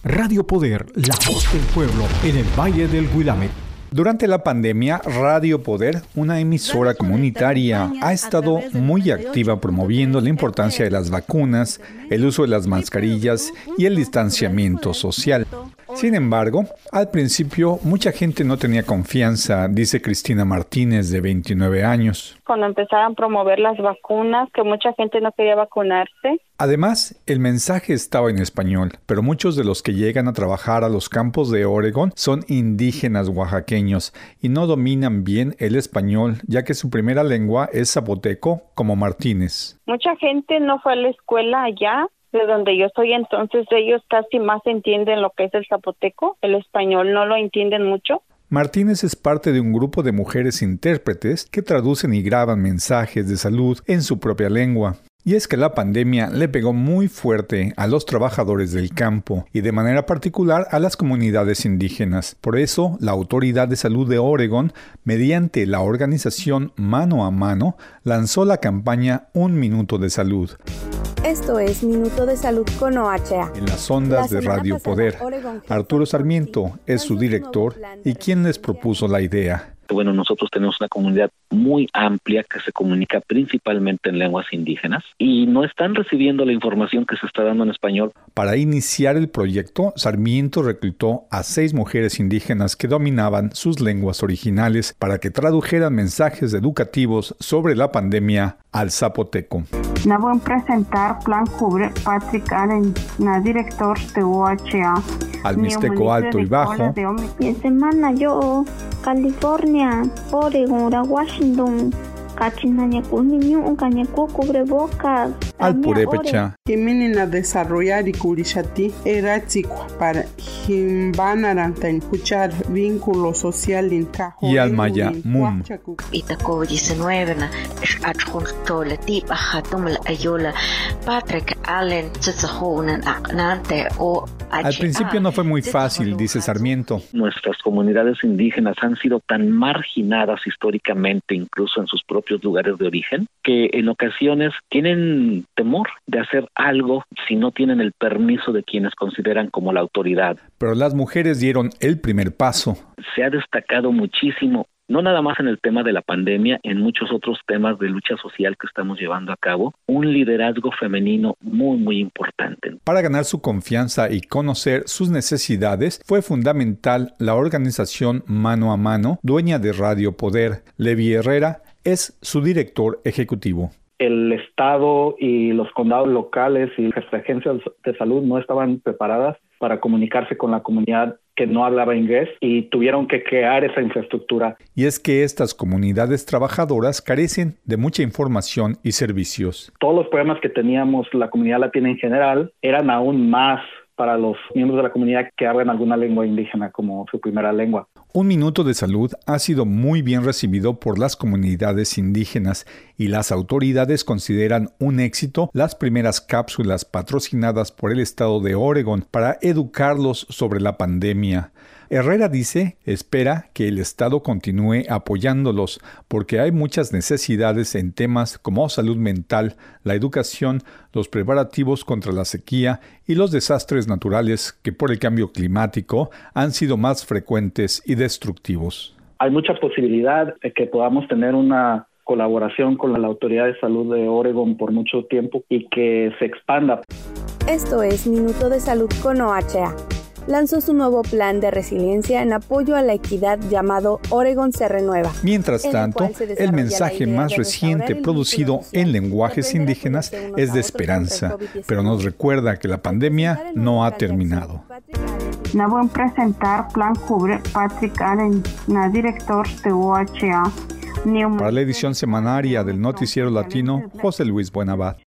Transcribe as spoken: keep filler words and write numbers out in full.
Radio Poder, la voz del pueblo en el Valle del Willamette. Durante la pandemia, Radio Poder, una emisora comunitaria, ha estado muy activa promoviendo la importancia de las vacunas, el uso de las mascarillas y el distanciamiento social. Sin embargo, al principio mucha gente no tenía confianza, dice Cristina Martínez, de veintinueve años. Cuando empezaron a promover las vacunas, que mucha gente no quería vacunarse. Además, el mensaje estaba en español, pero muchos de los que llegan a trabajar a los campos de Oregón son indígenas oaxaqueños y no dominan bien el español, ya que su primera lengua es zapoteco, como Martínez. Mucha gente no fue a la escuela allá, de donde yo soy, entonces ellos casi más entienden lo que es el zapoteco, el español no lo entienden mucho. Martínez es parte de un grupo de mujeres intérpretes que traducen y graban mensajes de salud en su propia lengua. Y es que la pandemia le pegó muy fuerte a los trabajadores del campo y de manera particular a las comunidades indígenas. Por eso, la Autoridad de Salud de Oregón, mediante la organización Mano a Mano, lanzó la campaña Un Minuto de Salud. Esto es Minuto de Salud con O H A. En las ondas de Radio Poder, Arturo Sarmiento es su director y quien les propuso la idea. Bueno, nosotros tenemos una comunidad muy amplia que se comunica principalmente en lenguas indígenas y no están recibiendo la información que se está dando en español. Para iniciar el proyecto, Sarmiento reclutó a seis mujeres indígenas que dominaban sus lenguas originales para que tradujeran mensajes educativos sobre la pandemia al zapoteco. Na voy a presentar Plan Cubre Patrick Allen, na director de O H A. Al Mixteco Alto y Bajo. Y semana yo, California, Oregon, Washington, al Purépecha. Jimenina desarrollar y curishati era chico para escuchar vínculo social intra y al Maya Mum. Itaco diecinueve na adjunto la tipa hatum la ayola Patrick Allen tsahonan aknante o. Al principio no fue muy fácil, dice Sarmiento. Nuestras comunidades indígenas han sido tan marginadas históricamente, incluso en sus propios lugares de origen, que en ocasiones tienen temor de hacer algo si no tienen el permiso de quienes consideran como la autoridad. Pero las mujeres dieron el primer paso. Se ha destacado muchísimo, no nada más en el tema de la pandemia, en muchos otros temas de lucha social que estamos llevando a cabo, un liderazgo femenino muy, muy importante. Para ganar su confianza y conocer sus necesidades, fue fundamental la organización Mano a Mano, dueña de Radio Poder. Levi Herrera es su director ejecutivo. El Estado y los condados locales y las agencias de salud no estaban preparadas para comunicarse con la comunidad que no hablaba inglés y tuvieron que crear esa infraestructura. Y es que estas comunidades trabajadoras carecen de mucha información y servicios. Todos los problemas que teníamos la comunidad latina en general eran aún más para los miembros de la comunidad que hablan alguna lengua indígena como su primera lengua. Un Minuto de Salud ha sido muy bien recibido por las comunidades indígenas y las autoridades consideran un éxito las primeras cápsulas patrocinadas por el estado de Oregón para educarlos sobre la pandemia. Herrera dice, espera que el Estado continúe apoyándolos porque hay muchas necesidades en temas como salud mental, la educación, los preparativos contra la sequía y los desastres naturales que por el cambio climático han sido más frecuentes y destructivos. Hay mucha posibilidad de que podamos tener una colaboración con la Autoridad de Salud de Oregón por mucho tiempo y que se expanda. Esto es Minuto de Salud con O H A. Lanzó su nuevo plan de resiliencia en apoyo a la equidad llamado Oregón se renueva. Mientras tanto, el mensaje más reciente producido en lenguajes indígenas es de esperanza, pero nos recuerda que la pandemia no ha terminado. Na voy a presentar Plan Cubre Patrick Allen, na director de O H A. Para la edición semanaria del Noticiero Latino, José Luis Buenabad.